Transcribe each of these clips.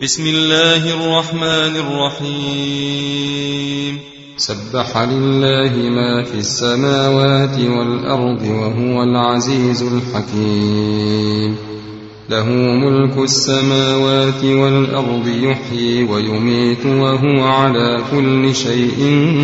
بسم الله الرحمن الرحيم. سبح لله ما في السماوات والأرض وهو العزيز الحكيم. له ملك السماوات والأرض يحيي ويميت وهو على كل شيء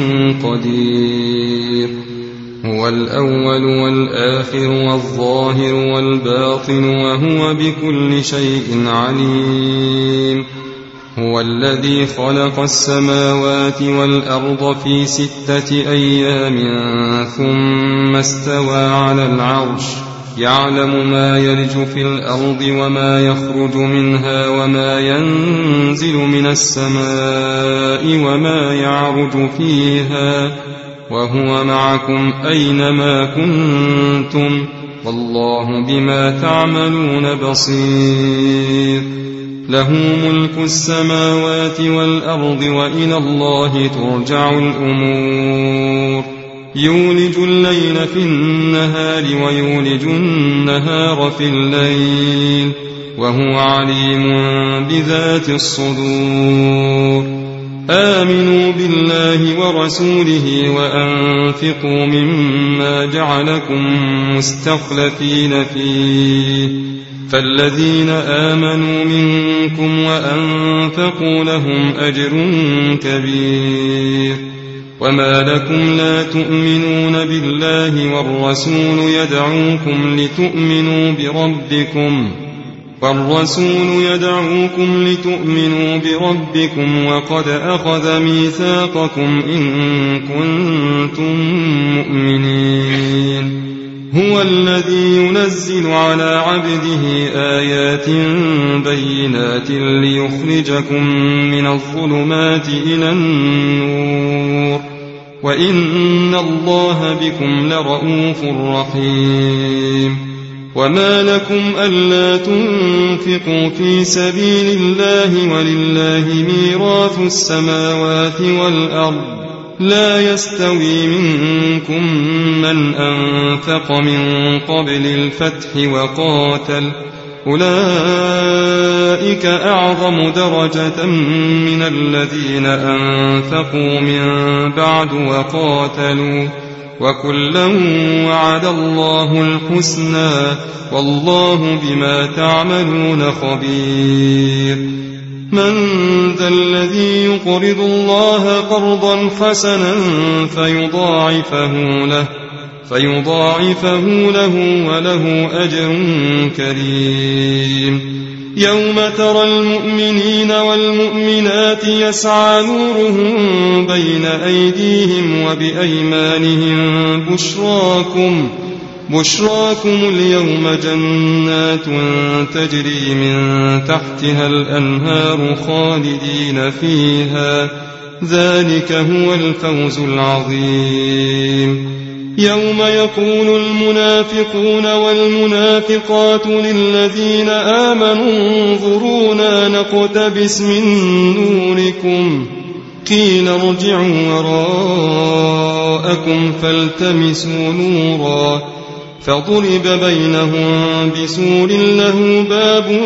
قدير. هو الأول والآخر والظاهر والباطن وهو بكل شيء عليم. هو الذي خلق السماوات والأرض في 6 أيام ثم استوى على العرش يعلم ما يلج في الأرض وما يخرج منها وما ينزل من السماء وما يعرج فيها وهو معكم أينما كنتم والله بما تعملون بصير. له ملك السماوات والأرض وإلى الله ترجع الأمور. يولج الليل في النهار ويولج النهار في الليل وهو عليم بذات الصدور. آمنوا بالله ورسوله وأنفقوا مما جعلكم مستخلفين فيه فالذين آمنوا منكم وأنفقوا لهم أجر كبير. وما لكم لا تؤمنون بالله والرسول يدعوكم لتؤمنوا بربكم وقد أخذ ميثاقكم إن كنتم مؤمنين. هو الذي ينزل على عبده آيات بينات ليخرجكم من الظلمات إلى النور وإن الله بكم لرءوف رحيم. وما لكم ألا تنفقوا في سبيل الله ولله ميراث السماوات والأرض لا يستوي منكم من أنفق من قبل الفتح وقاتل أولئك أعظم درجة من الذين أنفقوا من بعد وقاتلوا وكلا وعد الله الحسنى والله بما تعملون خبير. من ذا الذي يقرض الله قرضا حسنا فيضاعفه له وله أجر كريم. يوم ترى المؤمنين والمؤمنات يسعى نورهم بين أيديهم وبأيمانهم بشراكم اليوم جنات تجري من تحتها الأنهار خالدين فيها ذلك هو الفوز العظيم. يوم يقول المنافقون والمنافقات للذين آمنوا انظرونا نقتبس من نوركم قيل ارجعوا وراءكم فالتمسوا نورا فضرب بينهم بسور له باب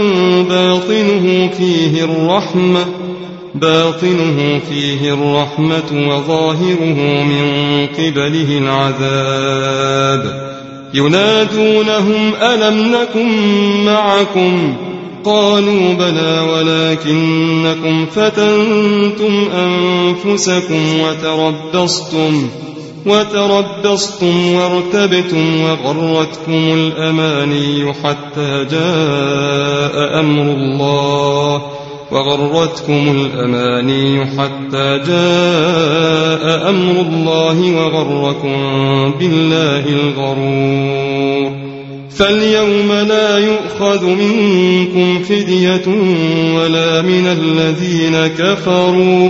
باطنه فيه الرحمة وظاهره من قبله العذاب. ينادونهم ألم نكن معكم قالوا بلى ولكنكم فتنتم أنفسكم وتربصتم وارتبتم وغرتكم الأماني حتى جاء أمر الله وغركم بالله الغرور. فاليوم لا يؤخذ منكم فدية ولا من الذين كفروا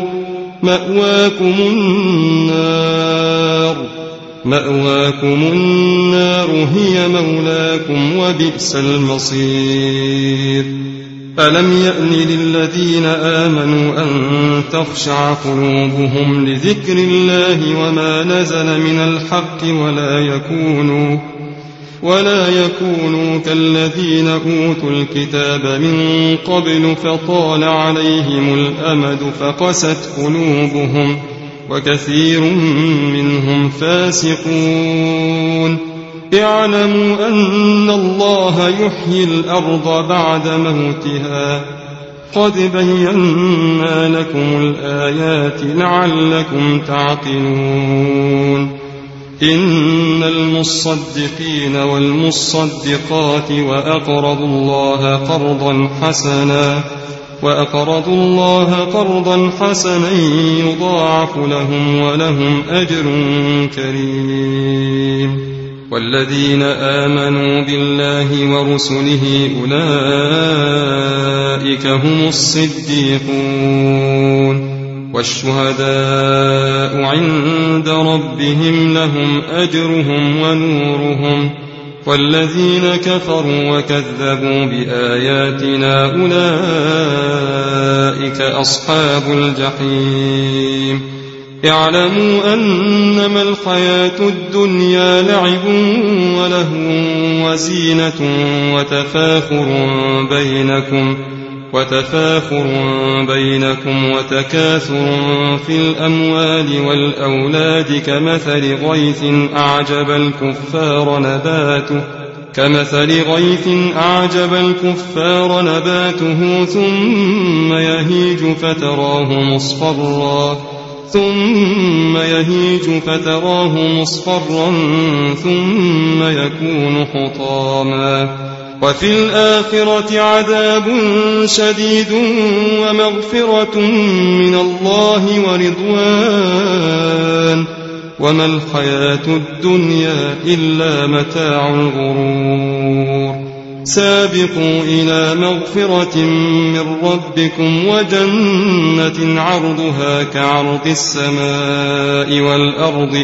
مأواكم النار هي مولاكم وبئس المصير. ألم يأن للذين آمنوا أن تخشع قلوبهم لذكر الله وما نزل من الحق ولا يكونوا كالذين أوتوا الكتاب من قبل فطال عليهم الأمد فقست قلوبهم وكثير منهم فاسقون. اعلموا أن الله يحيي الأرض بعد موتها قد بينا لكم الآيات لعلكم تعقلون. إن المصدقين والمصدقات وأقرضوا الله قرضا حسنا يضاعف لهم ولهم أجر كريم. والذين آمنوا بالله ورسله أولئك هم الصديقون والشهداء عند ربهم لهم أجرهم ونورهم. والذين كفروا وكذبوا بآياتنا أولئك أصحاب الجحيم. اعلموا أنما الحياة الدنيا لعب ولهو وزينة وتفاخر بينكم وتكاثر في الأموال والأولاد كمثل غيث أعجب الكفار نباته ثم يهيج فتراه مصفرا ثم يكون حطاما. وفي الآخرة عذاب شديد ومغفرة من الله ورضوان وما الحياة الدنيا إلا متاع الغرور. سابقوا إلى مغفرة من ربكم وجنة عرضها كعرض السماء والأرض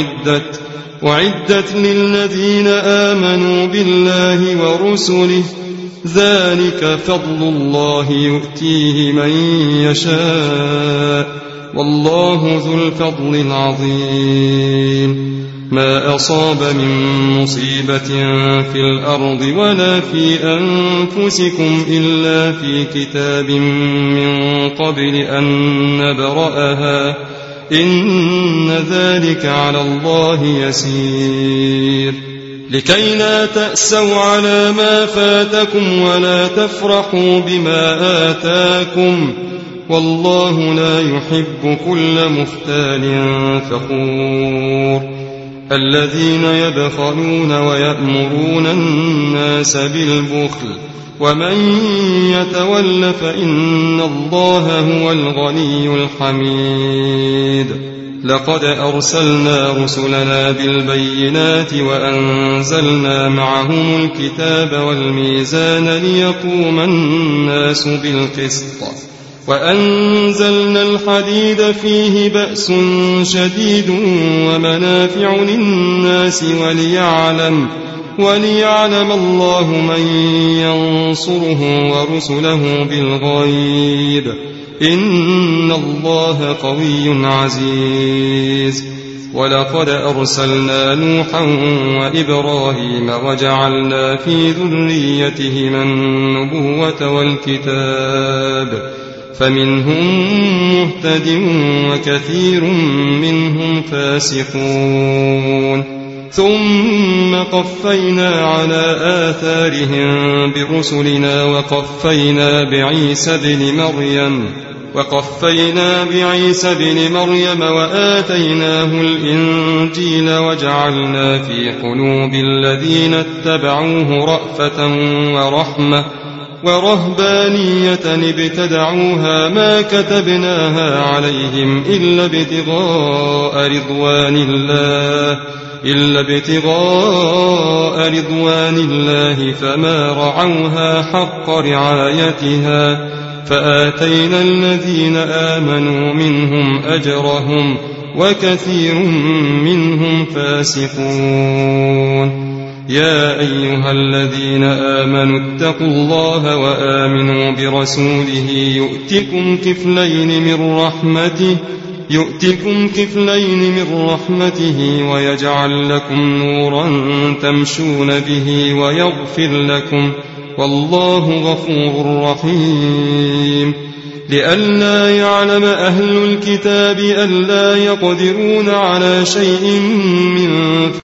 أعدت للذين آمنوا بالله ورسله ذلك فضل الله يؤتيه من يشاء والله ذو الفضل العظيم. ما أصاب من مصيبة في الأرض ولا في أنفسكم إلا في كتاب من قبل أن نبرأها إن ذلك على الله يسير. لكي لا تأسوا على ما فاتكم ولا تفرحوا بما آتاكم والله لا يحب كل مختال فخور. الذين يبخلون ويأمرون الناس بالبخل ومن يتول فإن الله هو الغني الحميد. لقد أرسلنا رسلنا بالبينات وأنزلنا معهم الكتاب والميزان ليقوم الناس بالقسط وأنزلنا الحديد فيه بأس شديد ومنافع للناس وليعلم الله من ينصره ورسله بالغيب إن الله قوي عزيز. ولقد أرسلنا نوحا وإبراهيم وجعلنا في ذريتهما النبوة والكتاب فمنهم مهتد وكثير منهم فاسقون. ثم قفينا على آثارهم برسلنا وقفينا بعيسى بن مريم وآتيناه الإنجيل وجعلنا في قلوب الذين اتبعوه رأفة ورهبانية ابتدعوها ما كتبناها عليهم إلا ابتغاء رضوان الله فما رعوها حق رعايتها فآتينا الذين آمنوا منهم أجرهم وكثير منهم فاسقون. يا أيها الذين آمنوا اتقوا الله وآمنوا برسوله يؤتكم كفلين من رحمته يؤتكم كفلين من رحمته ويجعل لكم نورا تمشون به ويغفر لكم والله غفور رحيم لئلا يعلم أهل الكتاب ألا يقدرون على شيء من